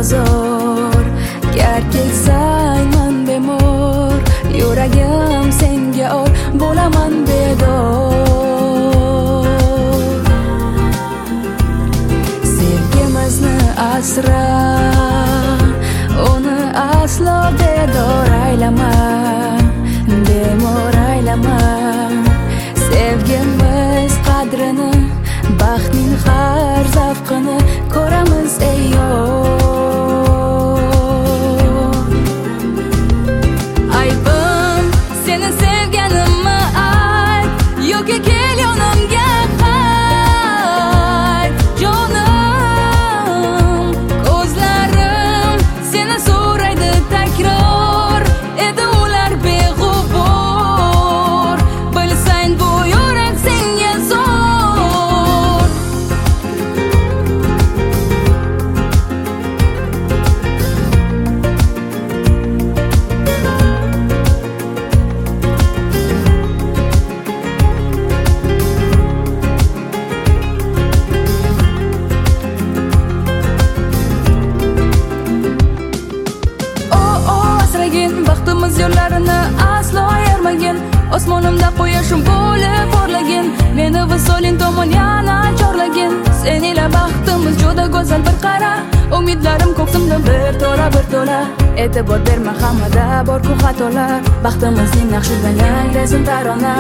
bozor. Gar kelsayman bemor, yuragim senga or, bo'laman bedor. Sevgimizni asra, uni aslo bedor aylama, bemor aylama. Sevgimiz qadrini, baxtning har zavqini ko'ramiz ey yor. Aybim seni sevganimmi ayt, yoki kel yonimga qayt. Jonim, ko'zlarim seni so'raydi takror, edi ular beg'ubor. Bilsang bu yurak senga zo'r. Baxtimiz yo'llarini aslo ayirmagin, osmonimda quyoshim bo'lib porlagin, meni visoling tomon yana chorlagin. Sen ila baxtimiz juda go'zal bir qara, umidlarim ko'ksimda bir to'la. E'tibor berma, hammada bor-ku xatolar, baxtimizning naqshidan yangrasin tarona.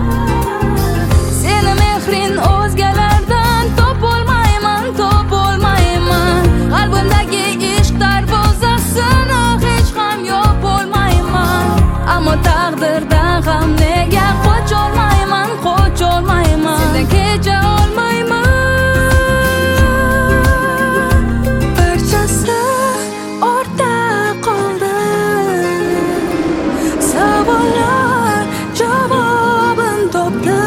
Seni mehrin o'zgalardan topolmayman. Qalbimdagi ishq darvozasini hech ham yopolmayman. Ammo taqdirdan ham nega qocholmayman. Sendan kecha olmayman. Barchasi ortda qoldi, savollar javobin topdi.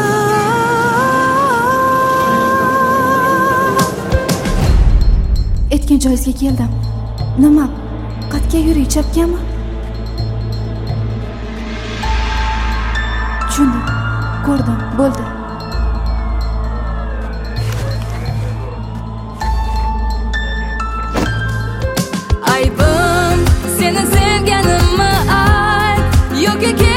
Aytgan joyingizga keldim. Nima? Qatga yuring, chapganmi? Tushundim, ko'rdim, bo'ldi. Aybim seni sevganimmi ayt, yoki